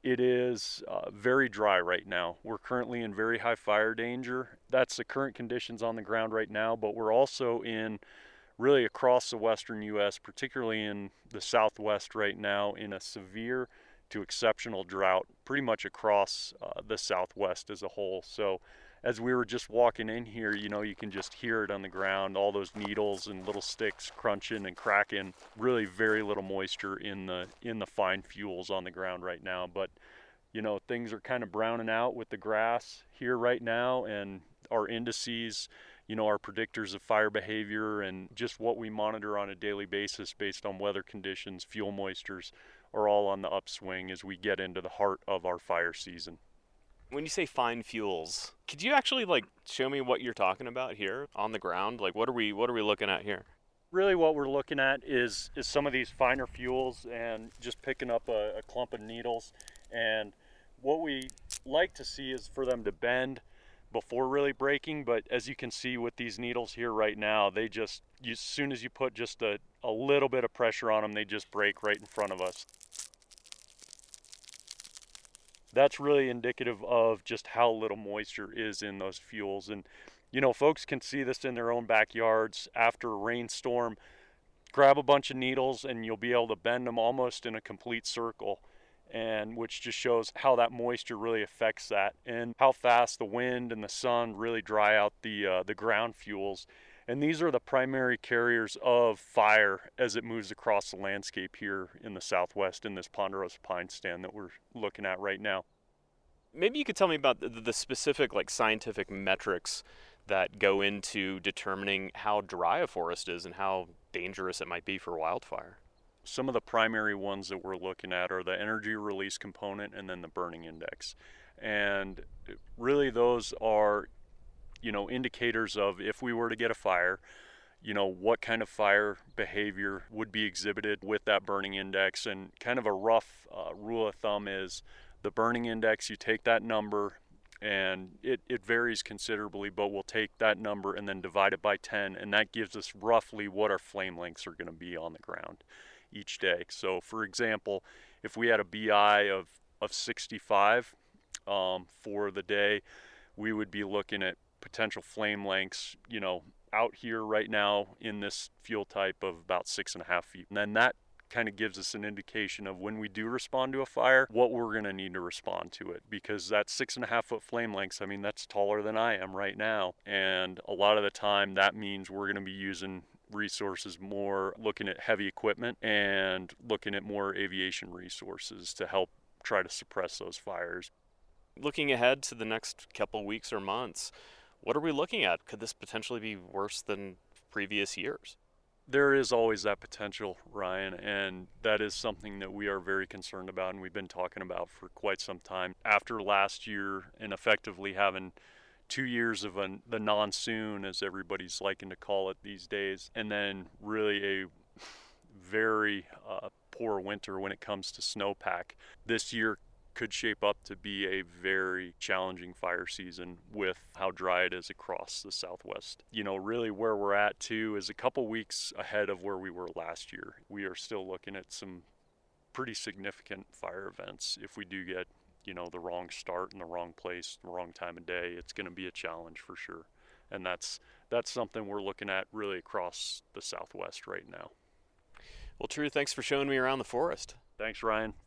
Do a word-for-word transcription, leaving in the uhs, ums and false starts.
It is uh, very dry right now. We're currently in very high fire danger. That's the current conditions on the ground right now, but we're also in really across the western U S, particularly in the southwest right now, in a severe to exceptional drought, pretty much across uh, the southwest as a whole. So as we were just walking in here, you know, you can just hear it on the ground, all those needles and little sticks crunching and cracking. Really very little moisture in the in the fine fuels on the ground right now. But you know, things are kind of browning out with the grass here right now, and our indices, you know, our predictors of fire behavior and just what we monitor on a daily basis based on weather conditions, fuel moistures, are all on the upswing as we get into the heart of our fire season. When you say fine fuels, could you actually like show me what you're talking about here on the ground? Like what are we what are we looking at here? Really what we're looking at is is some of these finer fuels and just picking up a, a clump of needles. And what we like to see is for them to bend before really breaking, but as you can see with these needles here right now, they just, you, as soon as you put just a, a little bit of pressure on them, they just break right in front of us. That's really indicative of just how little moisture is in those fuels. And you know, folks can see this in their own backyards after a rainstorm. Grab a bunch of needles and you'll be able to bend them almost in a complete circle, and which just shows how that moisture really affects that and how fast the wind and the sun really dry out the uh, the ground fuels. And these are the primary carriers of fire as it moves across the landscape here in the southwest in this ponderosa pine stand that we're looking at right now. Maybe you could tell me about the, the specific like scientific metrics that go into determining how dry a forest is and how dangerous it might be for wildfire. Some of the primary ones that we're looking at are the energy release component and then the burning index. And really those are, you know, indicators of if we were to get a fire, you know, what kind of fire behavior would be exhibited with that burning index. And kind of a rough uh, rule of thumb is the burning index, you take that number, and it, it varies considerably, but we'll take that number and then divide it by ten, and that gives us roughly what our flame lengths are going to be on the ground each day. So for example, if we had a B I of, of sixty-five um, for the day, we would be looking at potential flame lengths, you know, out here right now in this fuel type of about six and a half feet. And then that kind of gives us an indication of when we do respond to a fire, what we're going to need to respond to it. Because that six and a half foot flame lengths, I mean, that's taller than I am right now. And a lot of the time that means we're going to be using resources more, looking at heavy equipment and looking at more aviation resources to help try to suppress those fires. Looking ahead to the next couple weeks or months, what are we looking at? Could this potentially be worse than previous years? There is always that potential, Ryan, and that is something that we are very concerned about and we've been talking about for quite some time. After last year and effectively having two years of an, the monsoon, as everybody's liking to call it these days, and then really a very uh, poor winter when it comes to snowpack, this year could shape up to be a very challenging fire season with how dry it is across the southwest. You know, really where we're at too is a couple weeks ahead of where we were last year. We are still looking at some pretty significant fire events. If we do get, you know, the wrong start in the wrong place, the wrong time of day, it's going to be a challenge for sure. And that's that's something we're looking at really across the southwest right now. Well, True, thanks for showing me around the forest. Thanks, Ryan.